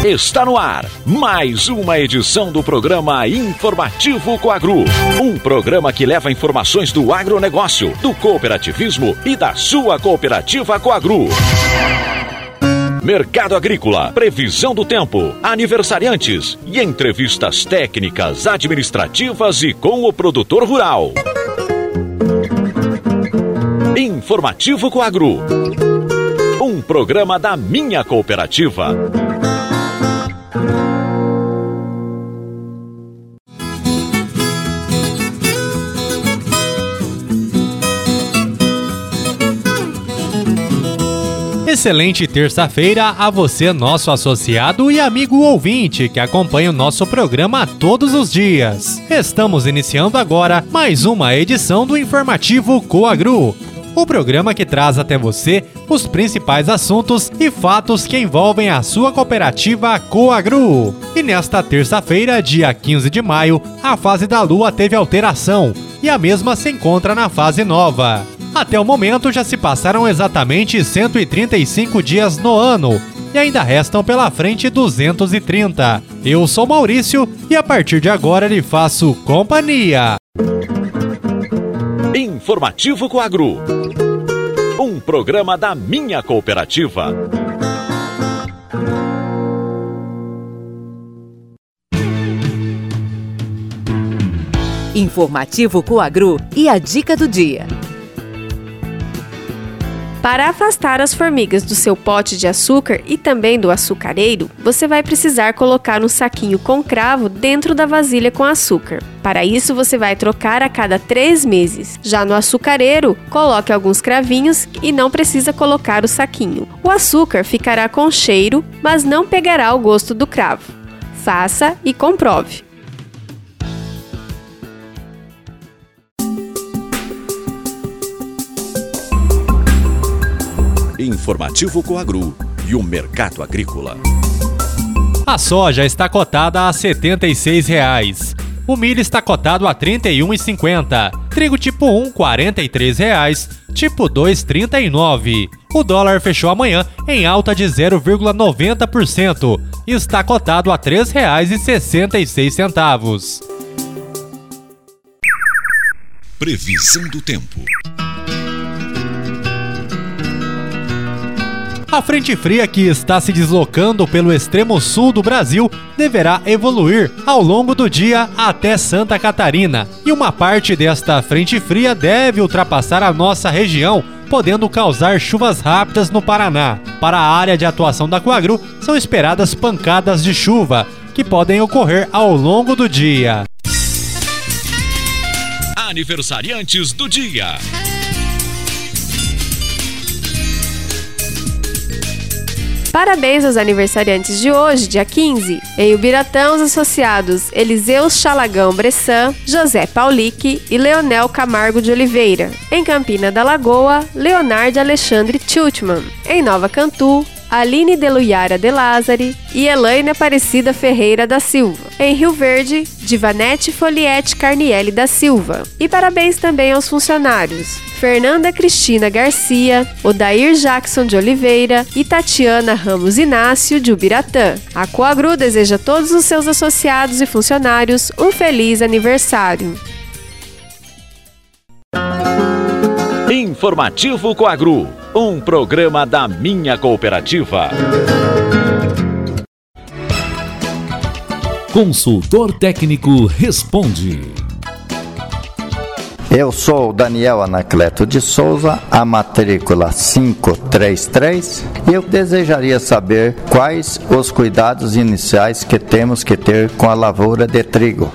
Está no ar mais uma edição do programa Informativo Coagro. Um programa que leva informações do agronegócio, do cooperativismo e da sua cooperativa Coagro. Mercado agrícola, previsão do tempo, aniversariantes e entrevistas técnicas, administrativas e com o produtor rural. Informativo Coagro. Um programa da minha cooperativa. Excelente terça-feira a você, nosso associado e amigo ouvinte que acompanha o nosso programa todos os dias. Estamos iniciando agora mais uma edição do Informativo Coagro, o programa que traz até você os principais assuntos e fatos que envolvem a sua cooperativa Coagro. E nesta terça-feira, dia 15 de maio, a fase da Lua teve alteração e a mesma se encontra na fase nova. Até o momento já se passaram exatamente 135 dias no ano e ainda restam pela frente 230. Eu sou Maurício e a partir de agora lhe faço companhia. Informativo Coagro. Um programa da minha cooperativa. Informativo Coagro e a dica do dia. Para afastar as formigas do seu pote de açúcar e também do açucareiro, você vai precisar colocar um saquinho com cravo dentro da vasilha com açúcar. Para isso, você vai trocar a cada 3 meses. Já no açucareiro, coloque alguns cravinhos e não precisa colocar o saquinho. O açúcar ficará com cheiro, mas não pegará o gosto do cravo. Faça e comprove. Informativo Coagro e o mercado agrícola. A soja está cotada a R$ 76,00. O milho está cotado a R$ 31,50. Trigo tipo 1, R$ 43,00. Tipo 2, R$ 39,00. O dólar fechou amanhã em alta de 0,90% e está cotado a R$ 3,66. Previsão do tempo. A frente fria que está se deslocando pelo extremo sul do Brasil deverá evoluir ao longo do dia até Santa Catarina. E uma parte desta frente fria deve ultrapassar a nossa região, podendo causar chuvas rápidas no Paraná. Para a área de atuação da Coagro, são esperadas pancadas de chuva, que podem ocorrer ao longo do dia. Aniversariantes do dia. Parabéns aos aniversariantes de hoje, dia 15. Em Ubiratã, os associados Eliseus Chalagão Bressan, José Paulique e Leonel Camargo de Oliveira. Em Campina da Lagoa, Leonardo Alexandre Tiltman. Em Nova Cantu, Aline Deluyara de Lázari e Elaine Aparecida Ferreira da Silva. Em Rio Verde, Divanete Foliete Carnielli da Silva. E parabéns também aos funcionários Fernanda Cristina Garcia, Odair Jackson de Oliveira e Tatiana Ramos Inácio de Ubiratã. A Coagro deseja a todos os seus associados e funcionários um feliz aniversário. Informativo Coagro, um programa da minha cooperativa. Consultor técnico responde. Eu sou Daniel Anacleto de Souza, a matrícula 533, e eu desejaria saber quais os cuidados iniciais que temos que ter com a lavoura de trigo.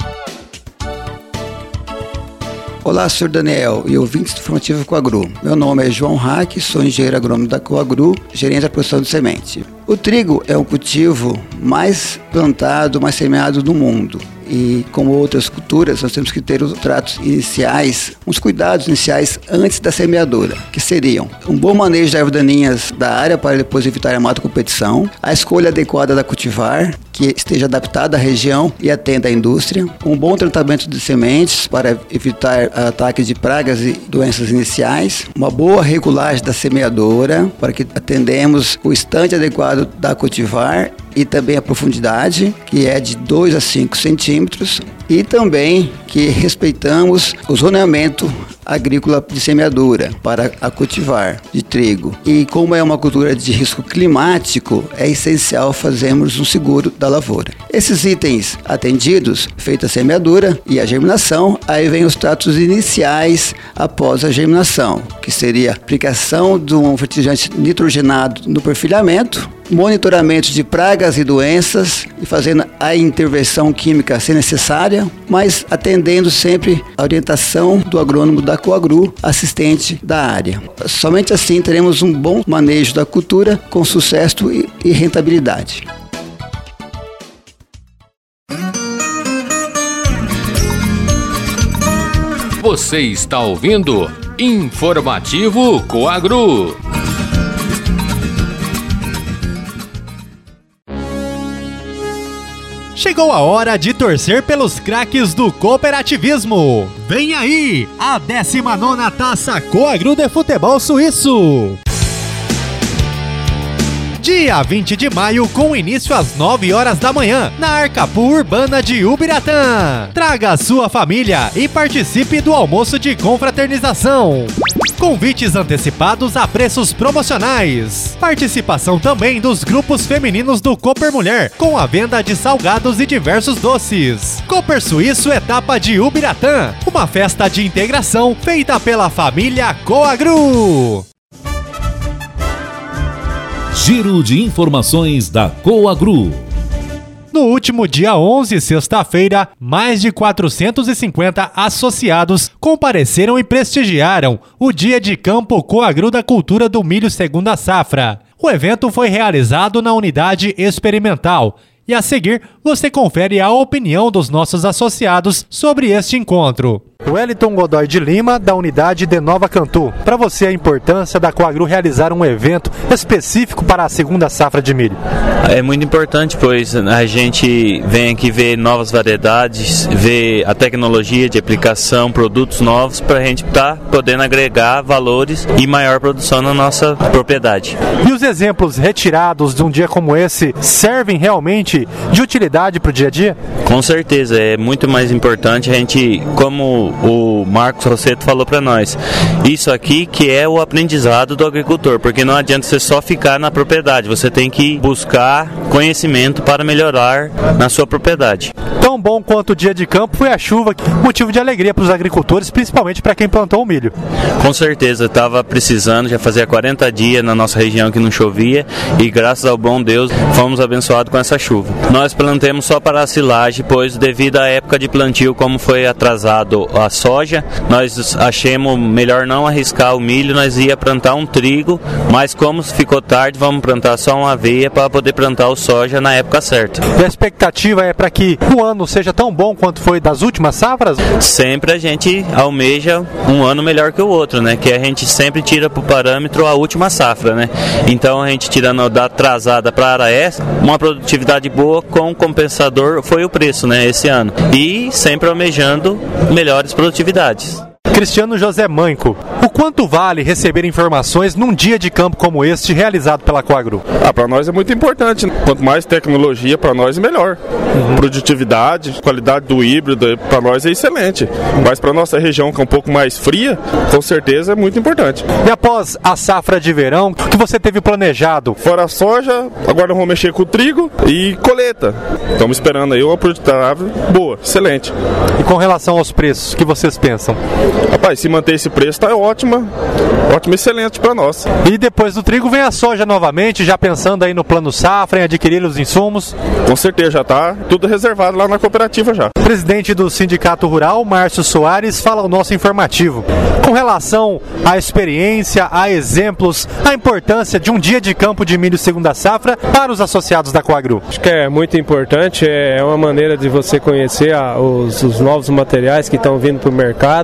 Olá, Sr. Daniel e ouvintes do Informativo Coagro. Meu nome é João Hack, sou engenheiro agrônomo da Coagro, gerente da produção de semente. O trigo é o cultivo mais plantado, mais semeado do mundo. E como outras culturas, nós temos que ter os tratos iniciais, os cuidados iniciais antes da semeadura, que seriam um bom manejo de ervas daninhas da área para depois evitar a mata competição, a escolha adequada da cultivar, que esteja adaptada à região e atenda à indústria, um bom tratamento de sementes para evitar ataques de pragas e doenças iniciais, uma boa regulagem da semeadora para que atendemos o estande adequado da cultivar e também a profundidade, que é de 2 a 5 centímetros, e também que respeitamos o zoneamento agrícola de semeadura para a cultivar de trigo. E como é uma cultura de risco climático, é essencial fazermos um seguro da lavoura. Esses itens atendidos, feita a semeadura e a germinação, aí vem os tratos iniciais após a germinação, que seria a aplicação de um fertilizante nitrogenado no perfilhamento, monitoramento de pragas e doenças e fazendo a intervenção química se necessária, mas atendendo sempre a orientação do agrônomo da Coagru, assistente da área. Somente assim teremos um bom manejo da cultura com sucesso e rentabilidade. Você está ouvindo Informativo Coagru. Chegou a hora de torcer pelos craques do cooperativismo. Vem aí, a 19ª Taça Coagru de Futebol Suíço. Dia 20 de maio, com início às 9 horas da manhã, na Arcapu Urbana de Ubiratã. Traga a sua família e participe do almoço de confraternização. Convites antecipados a preços promocionais. Participação também dos grupos femininos do Cooper Mulher, com a venda de salgados e diversos doces. Cooper Suíço Etapa de Ubiratã, uma festa de integração feita pela família Coagru. Giro de informações da Coagru. No último dia 11, sexta-feira, mais de 450 associados compareceram e prestigiaram o Dia de Campo Coagru da Cultura do Milho Segunda Safra. O evento foi realizado na unidade experimental. E a seguir, você confere a opinião dos nossos associados sobre este encontro. Wellington Godoy de Lima, da unidade de Nova Cantu. Para você, a importância da Coagru realizar um evento específico para a segunda safra de milho? É muito importante, pois a gente vem aqui ver novas variedades, ver a tecnologia de aplicação, produtos novos, para a gente estar podendo agregar valores e maior produção na nossa propriedade. E os exemplos retirados de um dia como esse servem realmente de utilidade para o dia a dia? Com certeza, é muito mais importante a gente, como o Marcos Rosseto falou para nós, isso aqui que é o aprendizado do agricultor, porque não adianta você só ficar na propriedade, você tem que buscar conhecimento para melhorar na sua propriedade. Tão bom quanto o dia de campo foi a chuva, motivo de alegria para os agricultores, principalmente para quem plantou o milho. Com certeza, estava precisando, já fazia 40 dias na nossa região que não chovia e graças ao bom Deus fomos abençoados com essa chuva. Nós plantemos só para a silagem, pois devido à época de plantio, como foi atrasado a soja, nós achamos melhor não arriscar o milho, nós ia plantar um trigo, mas como ficou tarde, vamos plantar só uma aveia para poder plantar o soja na época certa. E a expectativa é para que o ano seja tão bom quanto foi das últimas safras? Sempre a gente almeja um ano melhor que o outro, né? Que a gente sempre tira para o parâmetro a última safra, né? Então a gente tirando da atrasada para essa, uma produtividade boa com compensador foi o preço, né? Esse ano. E sempre almejando melhores produtividades. Cristiano José Manco, o quanto vale receber informações num dia de campo como este realizado pela Coagru? Para nós é muito importante, né? Quanto mais tecnologia, para nós é melhor. Produtividade, qualidade do híbrido, para nós é excelente. Mas para nossa região, que é um pouco mais fria, com certeza é muito importante. E após a safra de verão, o que você teve planejado? Fora a soja, agora vamos mexer com o trigo e colheita. Estamos esperando aí uma produtividade boa, excelente. E com relação aos preços, o que vocês pensam? Rapaz, se manter esse preço está ótimo, excelente para nós. E depois do trigo vem a soja novamente, já pensando aí no plano safra, em adquirir os insumos? Com certeza, já está tudo reservado lá na cooperativa já. O presidente do Sindicato Rural, Márcio Soares, fala ao nosso informativo. Com relação à experiência, a exemplos, a importância de um dia de campo de milho segunda safra para os associados da Coagru. Acho que é muito importante, é uma maneira de você conhecer os novos materiais que estão vindo para o mercado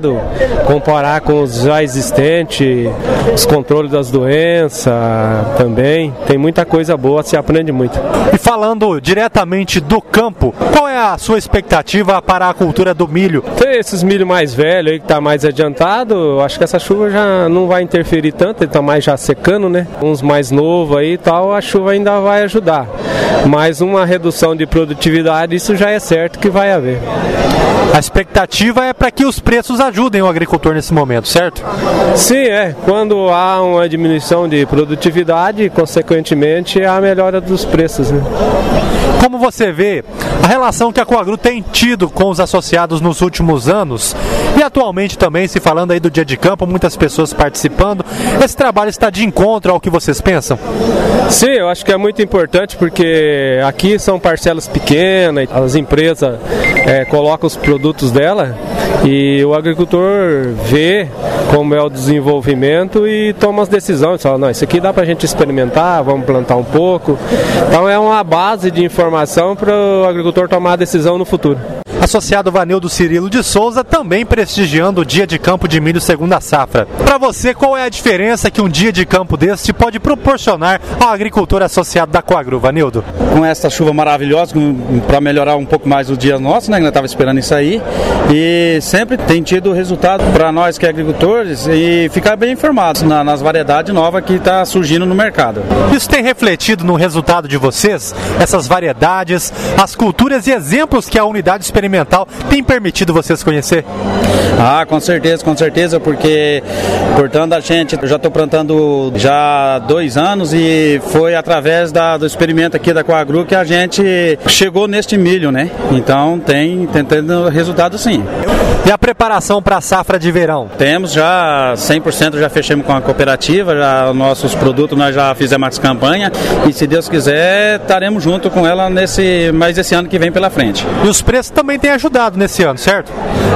comparar com os já existentes, os controles das doenças também. Tem muita coisa boa, se aprende muito. E falando diretamente do campo, qual é a sua expectativa para a cultura do milho? Tem esses milho mais velhos aí que está mais adiantado, acho que essa chuva já não vai interferir tanto, ele está mais já secando, né? Uns mais novos aí e tal, a chuva ainda vai ajudar. Mas uma redução de produtividade, isso já é certo que vai haver. A expectativa é para que os preços ajudem o agricultor nesse momento, certo? Sim, quando há uma diminuição de produtividade, consequentemente, há a melhora dos preços, né? Como você vê a relação que a Coagru tem tido com os associados nos últimos anos e atualmente também, se falando aí do dia de campo, muitas pessoas participando, esse trabalho está de encontro ao que vocês pensam? Sim, eu acho que é muito importante porque aqui são parcelas pequenas, as empresas colocam os produtos dela e o agricultor vê como é o desenvolvimento e toma as decisões, fala, não, isso aqui dá pra gente experimentar, vamos plantar um pouco. Então é uma base de informação para o agricultor tomar a decisão no futuro. Associado Vanildo Cirilo de Souza também prestigiando o dia de campo de milho segunda safra. Para você, qual é a diferença que um dia de campo deste pode proporcionar ao agricultor associado da Coagru, Vanildo? Com essa chuva maravilhosa, para melhorar um pouco mais o dia nosso, né, que nós estávamos esperando isso aí, e sempre tem tido resultado para nós que é agricultores e ficar bem informados nas variedades novas que está surgindo no mercado. Isso tem refletido no resultado de vocês? Essas variedades, as culturas e exemplos que a unidade experimental tem permitido vocês conhecer? Com certeza, porque portanto a gente, eu já estou plantando já há 2 anos e foi através do experimento aqui da Coagru que a gente chegou neste milho, né? Então tem tendo resultado sim. E a preparação para a safra de verão? Temos já 100%, já fechamos com a cooperativa, já nossos produtos nós já fizemos as campanhas e se Deus quiser estaremos junto com ela mais esse ano que vem pela frente. E os preços também têm ajudado nesse ano, certo?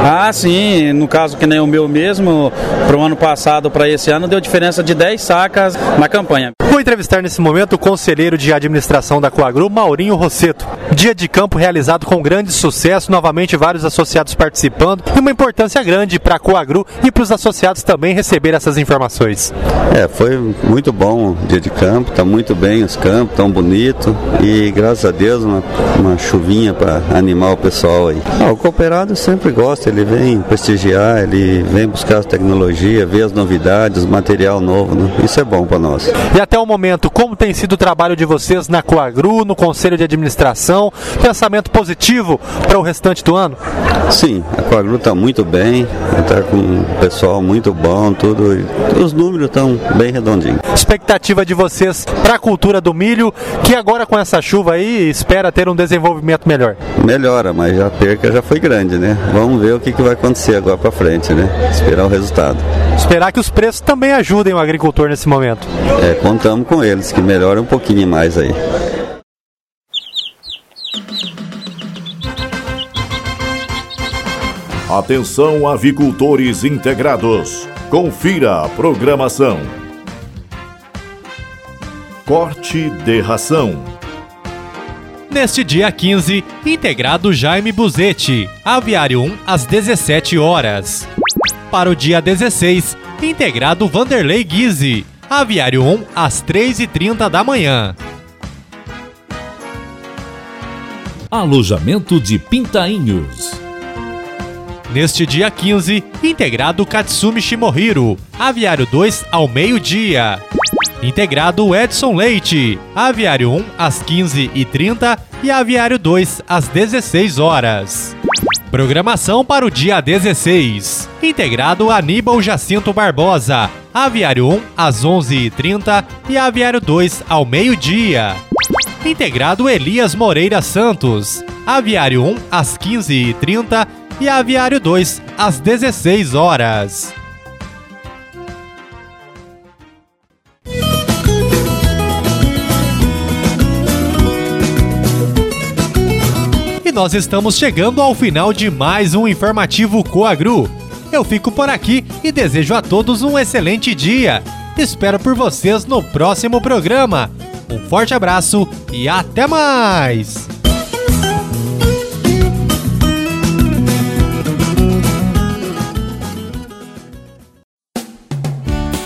Sim, no caso que nem o meu mesmo, para o ano passado para esse ano deu diferença de 10 sacas na campanha. Vou entrevistar nesse momento o conselheiro de administração da Coagru, Maurinho Rosseto. Dia de campo realizado com grande sucesso, novamente vários associados participando e uma importância grande para a Coagru e para os associados também receber essas informações. Foi muito bom o dia de campo, está muito bem os campos, tão bonito e graças a Deus uma chuvinha para animar o pessoal aí. O cooperado sempre gosta, ele vem prestigiar, ele vem buscar as tecnologias, ver as novidades, material novo, né? Isso é bom para nós. E até o momento, como tem sido o trabalho de vocês na Coagru, no Conselho de Administração? Pensamento positivo para o restante do ano? Sim, a Coagru está muito bem, está com um pessoal muito bom, tudo, os números estão bem redondinhos. Expectativa de vocês para a cultura do milho, que agora com essa chuva aí espera ter um desenvolvimento melhor? Melhora, mas a perca já foi grande, né? Vamos ver o que vai acontecer agora para frente, né? Esperar o resultado. Esperar que os preços também ajudem o agricultor nesse momento. Contamos com eles, que melhora um pouquinho mais aí. Atenção, avicultores integrados. Confira a programação. Corte de ração. Neste dia 15, integrado Jaime Buzetti, Aviário 1 às 17 horas. Para o dia 16, integrado Vanderlei Guise, Aviário 1 às 3h30 da manhã. Alojamento de Pintainhos. Neste dia 15, integrado Katsumi Shimohiro, Aviário 2 ao meio-dia. Integrado Edson Leite, Aviário 1 às 15h30 e Aviário 2 às 16 horas. Programação para o dia 16. Integrado Aníbal Jacinto Barbosa, Aviário 1 às 11h30 e Aviário 2 ao meio-dia. Integrado Elias Moreira Santos, Aviário 1 às 15h30 e Aviário 2 às 16 horas. E nós estamos chegando ao final de mais um informativo Coagru. Eu fico por aqui e desejo a todos um excelente dia. Espero por vocês no próximo programa. Um forte abraço e até mais!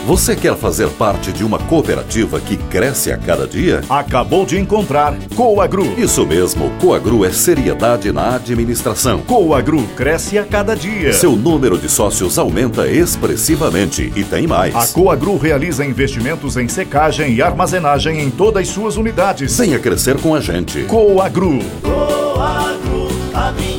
Você quer fazer parte de uma cooperativa que cresce a cada dia? Acabou de encontrar Coagru. Isso mesmo, Coagru é seriedade na administração. Coagru cresce a cada dia. Seu número de sócios aumenta expressivamente e tem mais. A Coagru realiza investimentos em secagem e armazenagem em todas as suas unidades. Venha crescer com a gente. Coagru. Coagru, a minha